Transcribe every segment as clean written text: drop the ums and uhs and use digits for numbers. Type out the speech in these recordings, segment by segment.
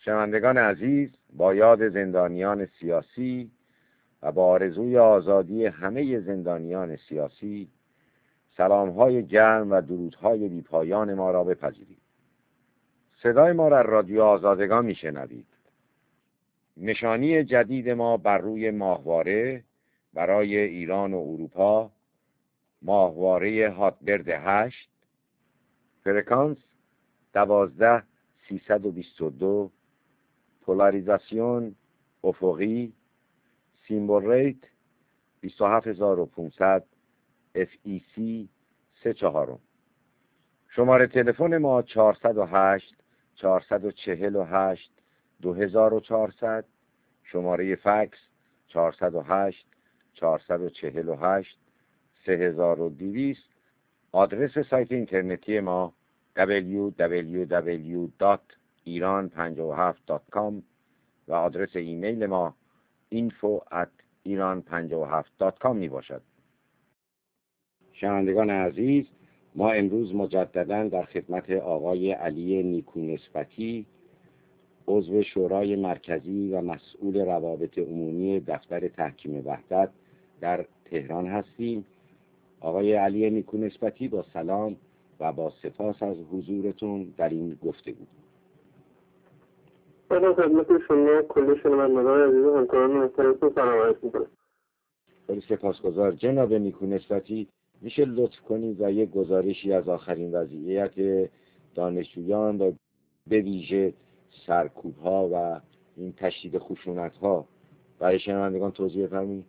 شنوندگان عزیز، با یاد زندانیان سیاسی و با آرزوی آزادی همه زندانیان سیاسی، سلام‌های گرم و درودهای بی‌پایان ما را بپذیرید. صدای ما را رادیو آزادگان میشنوید. نشانی جدید ما بر روی ماهواره برای ایران و اروپا، ماهواره هاتبرد 8، فرکانس 12322، پولاریزاسیون افقی، سیمبل ریت 27500، FEC 34. شماره تلفن ما 408 448 2400، شماره فکس 408 448 3200. آدرس سایت اینترنتی ما www.iran57.com و آدرس ایمیل ما info@iran57.com می باشد. شنوندگان عزیز، ما امروز مجددا در خدمت آقای علی نیکونسبتی، عضو شورای مرکزی و مسئول روابط عمومی دفتر تحکیم وحدت در تهران هستیم. آقای علی نیکونسبتی، با سلام و با سپاس از حضورتون در این گفتگو. من خدمت شما کل شنوندگان عزیز و همکاران محترمتون سلام عرض می‌کنم. خیلی سپاسگزار. جناب نیکونسبتی، میشه لطف کنید و یک گزارشی از آخرین وضعیت دانشجویان و به ویژه سرکوب‌ها و این تشدید خشونت‌ها برای شنوندگان توضیح بفرمایید؟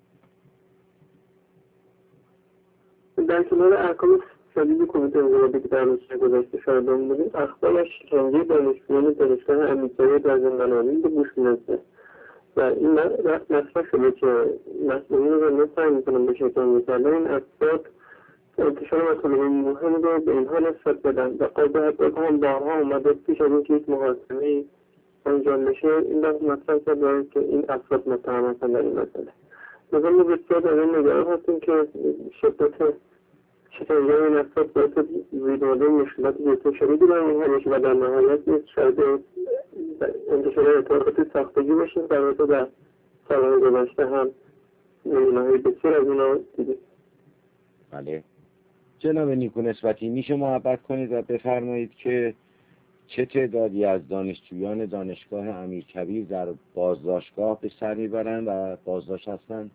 در کنار احکام شدید کمیته انضباطی که در روزهای گذشته شاهدان بودیم، اخبار از شکنجه دانشجویان دانشگاه امیرکبیر در زندان آمین به گوش می‌رسه و این مطرح شده که مسئولین رو نفهم می‌کنن به شکنجه کردن این افراد انتشار مطالب مهم رو به اینها نسبت بدن و قاضی حقیقت هم بارها اومده پیش از اینکه یک محاکمه انجام بشه این دست مطرح کرده که این افراد متهم هستن در این مسئله. لذا ما بسیار در این نگران هستیم که شدت شکنجه این افراد باعث زیباده مشکلات بسیار شدیدی برای اینها بشه و در نهایت نیست شاید انتشار اطلاعات ساختگی بشه در واقع در سالهای گذشته هم نمونه‌های بسیار از اینا دیدیم. بله. جناب نیکونسبتی، میشه محبت کنید و بفرمایید که چه تعدادی از دانشجویان دانشگاه امیرکبیر در بازداشتگاه به سر میبرند و بازداشت هستند؟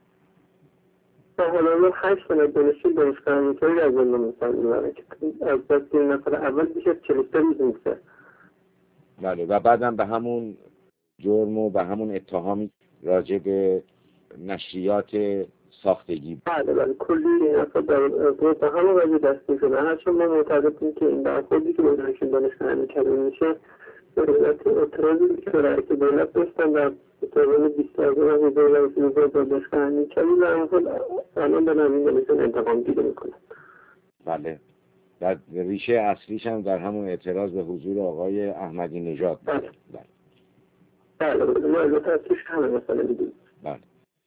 در حالا 8 نفر دانشجوی دانشگاه امیرکبیر از زندان به سر میبرند که از دست این نفر اول بیش از 43 روز میگذره. بله، و بعدم به همون جرم و به همون اتهامی راجع به نشریات ساختگی. بله کلی این افراد در همون قضیه دستی شده. هرچند ما معتقدیم که این برخوردی که با دانشگاه امیرکبیر میشه دولت اعتراضی که برای که دولت داشتن در تقریبا 20,000 دولت دانشگاه امیرکبیر و الان در همین دانشگاه انتقام گیری میکنن. بله، در ریشه اصلیش هم در همون اعتراض به حضور آقای احمدی نژاد. بله ما البته از توش همه مسئله میدونیم. بله.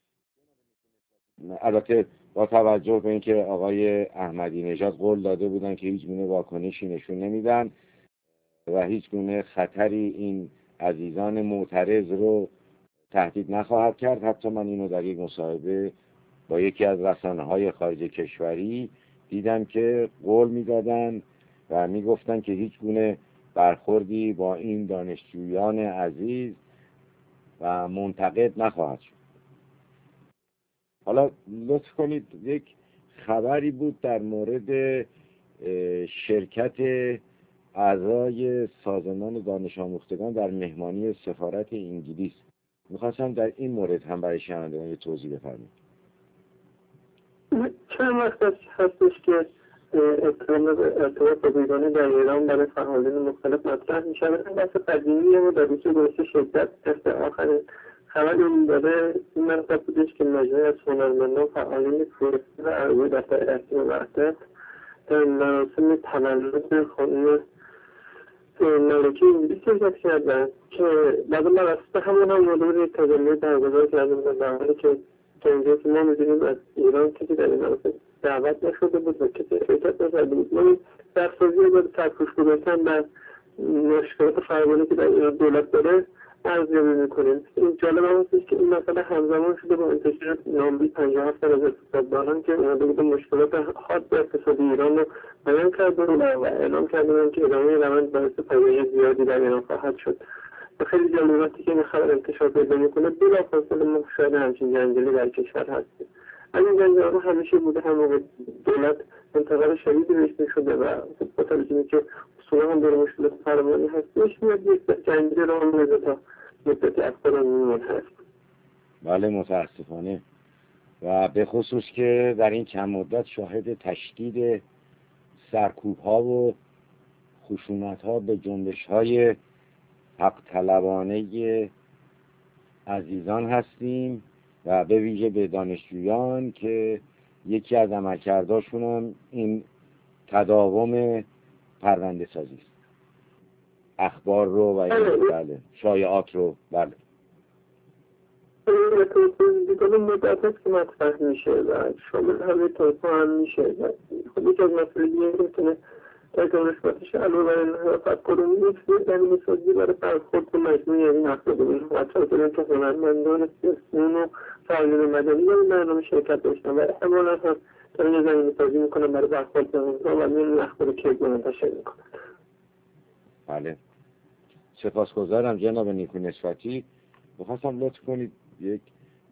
البته با توجه به اینکه آقای احمدی نژاد قول داده بودن که هیچ گونه واکنشی نشون نمیدن و هیچ گونه خطری این عزیزان معترض رو تهدید نخواهد کرد. حتی من اینو در یک مصاحبه با یکی از رسانه‌های خارج کشوری دیدم که قول میدادن و میگفتن که هیچ گونه برخوردی با این دانشجویان عزیز و منتقد نخواهد شد. حالا لطف کنید، یک خبری بود در مورد شرکت اعضای سازمان دانش آموختگان در مهمانی سفارت انگلیس. میخواستم در این مورد هم برای شنوندگان یه توضیح بفرمایید. چند وقت هستش که ارتباط بیگانه در ایران برای فعالین مختلف مطرح میشه. این بحث قدیمیه و در روز گذشته شدت دست آخرین خبر این داره این منطقه بودش که مجموعه از هنرمندان فعالین سیاسی و اعضای دفتر تحکیم وحدت در مراسم تولد خانم ملکه انگلیس شرکت کردن که بعد مراسم همون هم مورد یک تجلی برگزار کردن در حالی که اینجا که ما می‌دونیم از ایران کسی در این مراسم دعوت نشده بود و کسی شرکت نکرده بود. ما این دستسازی رو سرپوش گذاشتن در مشکلات فراوانی که در ایران دولت داره ارزیابی میکنیم. این جالب هم هستش که این مسئله همزمان شده با انتشار نامه‌ای 57 از اقتصاددانان که اومده بوده مشکلات حاد اقتصادی ایران رو بیان کرده و اعلام کرده که ادامه روند باعث فجایع زیادی در ایران خواهد شد. و خیلی جالب وقتی که این خبر انتشار پیدا میکنه بلافاصله ما شاهد همچین جنجالی در کشور هستیم. از این جنجال همیشه بوده، هم موقع دولت انتقاد شدیدی بهش میشده و با توجه که اصولا هم داره مشکلات فراوانی هستش میاد یک جنجالی را هم میزه تا مدت افتادن میمون هست. بله متاسفانه، و به خصوص که در این چند مدت شاهد تشدید سرکوب ها و خشونت ها به جنبش های حق طلبانه عزیزان هستیم و به ویژه به دانشجویان که یکی از عملکرداشون هم این تداوم پرونده سازی است، اخبار رو و بله شایعات رو. بله دیگه مدت هست که مطرح میشه و شامل همه طایفه هم میشه و خود یک از مسئله دیگه میتونه در دانشگاهش علاوه بر این حرفت کنون یک زمین سازی برای برخورد به مجموعی این افراد بودن و حتی داریم که هنرمندان سیاسیون و فعالین مدنی در این برنامه شرکت داشتن و احتمالا هم دارن یه زمین سازی میکنن برای برخورد به اونها و این اخبار که منتشر میکنن. بله سپاسگزارم جناب نیکو نسبتی. بخواستم لطف کنید یک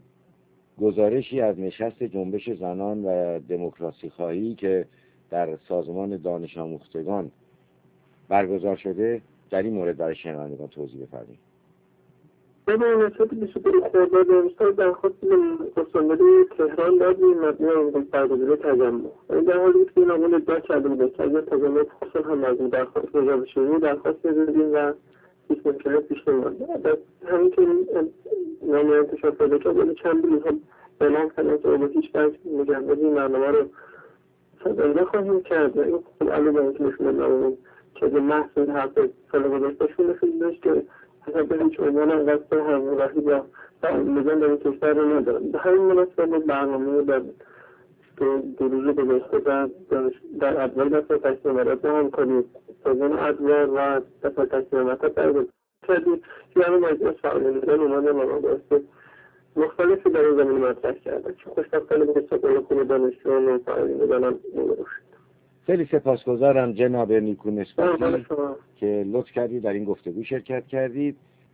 گزارشی از نشست جنبش زنان و دموکراسی خواهی که در سازمان دانش آموختگان برگزار شده در این مورد برای شنوندگان توضیح بفرمایید. به مناسبت 22 خرداد امسال درخواست استانداری تهران دادیم مبنی بر برگزاری تجمع. این در حالی که این آقایان ادعا کرده بودند که اگر تجمع فصل هم از این درخواست مجاب شدیم درخواست دادیم و هیچ مشکلی پیش نمیاد. همین که نامه انتشار پیدا کرد ولی چند روز هم اعلام کردن که با هیچ وجه مجوز این برنامه رو صادر خواهیم کرد و این خب علاوه بر اینکه نشون دادن که به محض این حرف سال گذشتهشون نشون داشت که اصلا به هیچ عنوان هم قصد همراهی با تعامل‌جان در این کشور رو ندارم. به همین مناسبت برنامه در دو روز گذشته در ادوار دفتر تشکیل امارات همکاری سازمان ادوار و دفتر تشکیل امارات برگزار کردیم که همه مجلس فعالین اومدن و مباحث مختلفی در این زمینه مطرح کردن که خوشبختانه به استقبال خوب دانشجویان و فعالین دانم روبرو شد. خیلی سپاسگزارم جناب نیکو نسبتی که لطف کردید در این گفتگو شرکت کردید.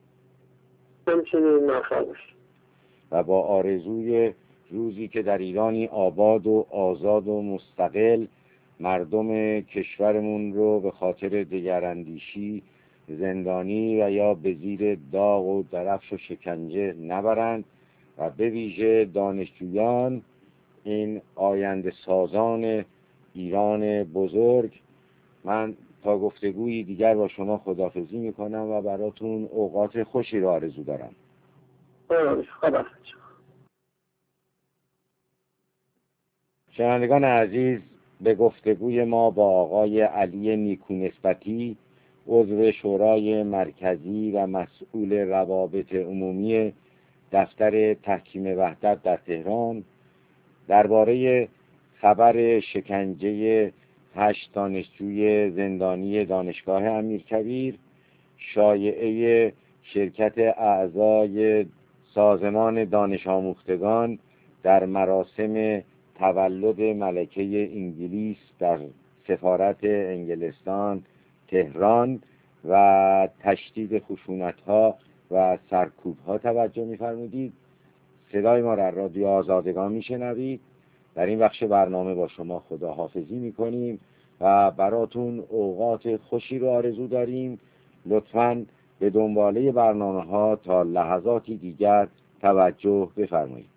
همچنین موفق باشید و با آرزوی روزی که در ایرانی آباد و آزاد و مستقل مردم کشورمون رو به خاطر دگراندیشی زندانی و یا به زیر داغ و درفش و شکنجه نبرند و به ویژه دانشجویان این آینده سازان ایران بزرگ. من تا گفتگویی دیگر با شما خداحافظی میکنم و براتون اوقات خوشی رو آرزو دارم. شنوندگان عزیز، به گفتگوی ما با آقای علی نیکو نسبتی عضو شورای مرکزی و مسئول روابط عمومی دفتر تحکیم وحدت در تهران درباره خبر شکنجه 8 دانشجوی زندانی دانشگاه امیرکبیر، شایعه شرکت اعضای سازمان دانش آموختگان در مراسم تولد ملکه انگلیس در سفارت انگلستان تهران و تشدید خشونت‌ها و سرکوب‌ها توجه می‌فرمودید. صدای ما را رادیو آزادگان میشنوید. در این بخش برنامه با شما خداحافظی میکنیم و براتون اوقات خوشی رو آرزو داریم. لطفاً به دنباله برنامه ها تا لحظاتی دیگر توجه بفرمایید.